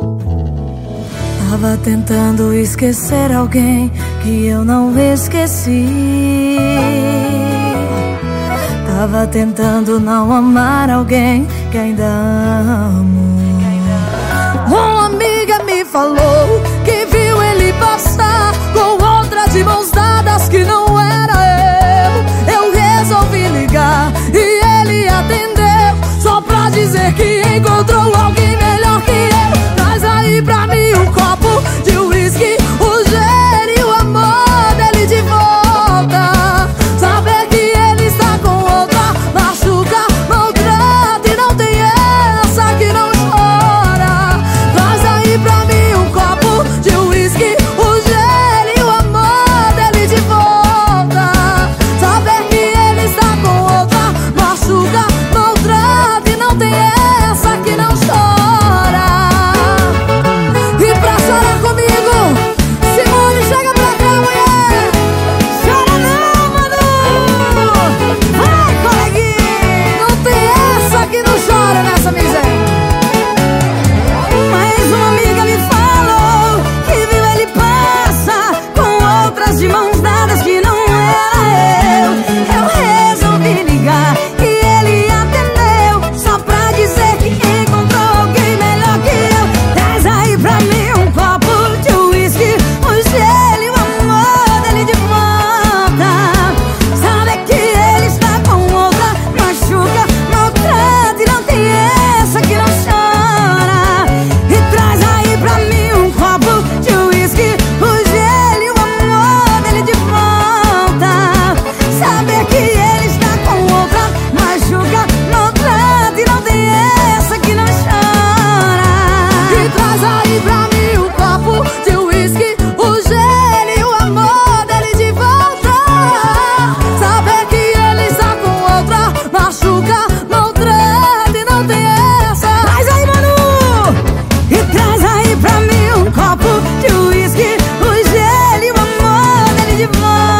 Tava tentando esquecer alguém que eu não esqueci. Tava tentando não amar alguém que ainda amo. Uma amiga me falou que viu ele passar com outra de mãos dadas, que não era eu. Eu resolvi ligar e ele atendeu, só pra dizer que encontrou alguém melhor que eu. Traz aí pra mim um copo de uísque, o gelo e o amor dele de volta. Saber que ele está com outra machuca, maltrata e não tem essa que não chora. Traz aí pra mim um copo de uísque, o gelo e o amor dele de volta. Saber que ele está com outra machuca, maltrata e não tem essa que não chora. E pra chorar comigo, Simone, chega pra cá, mulher. Chora não, Manu. Vai, coleguinha. Não tem essa que não chora nessa miséria. Mas uma amiga me falou que viu ele passar com outras de mãos dadas, que não era eu. Eu resolvi ligar e ele atendeu, só pra dizer que encontrou alguém melhor que eu. Traz aí pra mim um copo de uísque, o gelo e o amor dele de volta. Sabe que ele está com outra, machuca, maltrata e não tem essa que não chora. E traz aí pra mim um copo de uísque, o gelo e o amor dele de volta. Saber que ele está com outra, machuca, maltrata e não tem essa que não chora. E traz aí pra mim um copo de uísque, o gelo e o amor dele de volta. Saber que ele está com outra machuca, maltrata e não tem essa. Traz aí, Manu! E traz aí pra mim um copo de uísque, o gelo e o amor dele de volta.